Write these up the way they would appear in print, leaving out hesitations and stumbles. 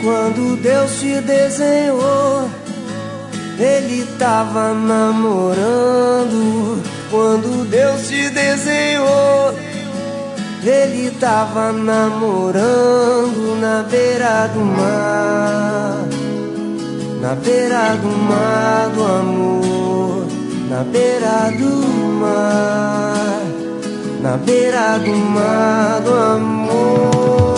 Quando Deus te desenhou, Ele tava namorando. Quando Deus te desenhou, Ele tava namorando na beira do mar. Na beira do mar do amor, na beira do mar, na beira do mar do amor.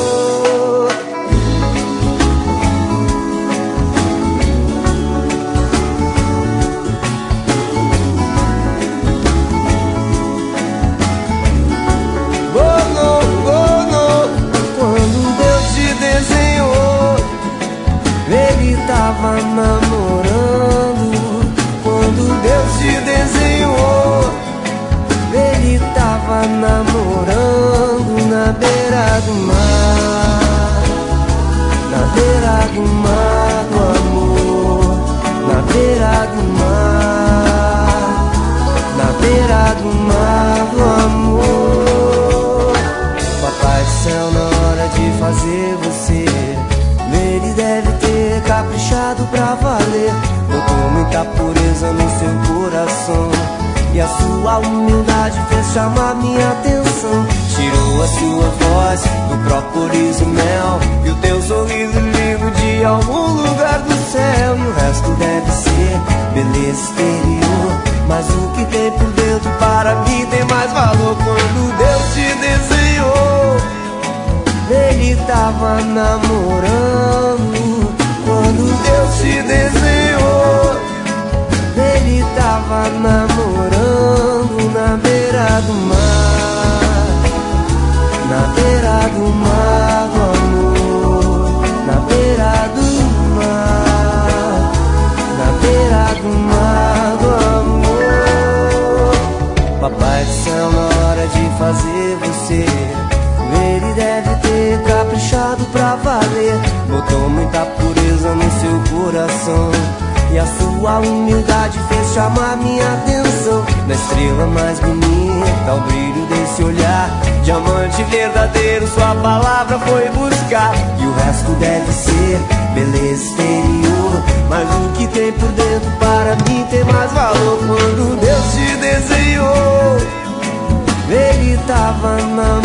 Ele tava namorando. Quando Deus te desenhou, Ele tava namorando na beira do mar. Na beira do mar do amor, na beira do mar, na beira do mar do amor. Papai do céu, na hora de fazer você, Ele deve ter caprichado pra valer. Botou muita pureza no seu coração, e a sua humildade fez chamar minha atenção. Tirou a sua voz do própolis e mel, e o teu sorriso lindo de algum lugar do céu. E o resto deve ser beleza exterior, mas o que tem por dentro para mim tem mais valor. Quando Deus te desenhou, Ele tava namorando. Quando Deus te desenhou, Ele tava namorando na beira do mar. Na beira do mar do amor, na beira do mar, na beira do mar do amor. Papai do céu, na hora de fazer você, Ele deve ter caprichado pra valer. Botou muita pureza no seu coração, e a sua humildade fez chamar minha atenção. Na estrela mais bonita, ao brilho desse olhar, diamante verdadeiro, sua palavra foi buscar. E o resto deve ser beleza exterior, mas o que tem por dentro para mim tem mais valor. Quando Deus te desenhou, Ele tava namorando.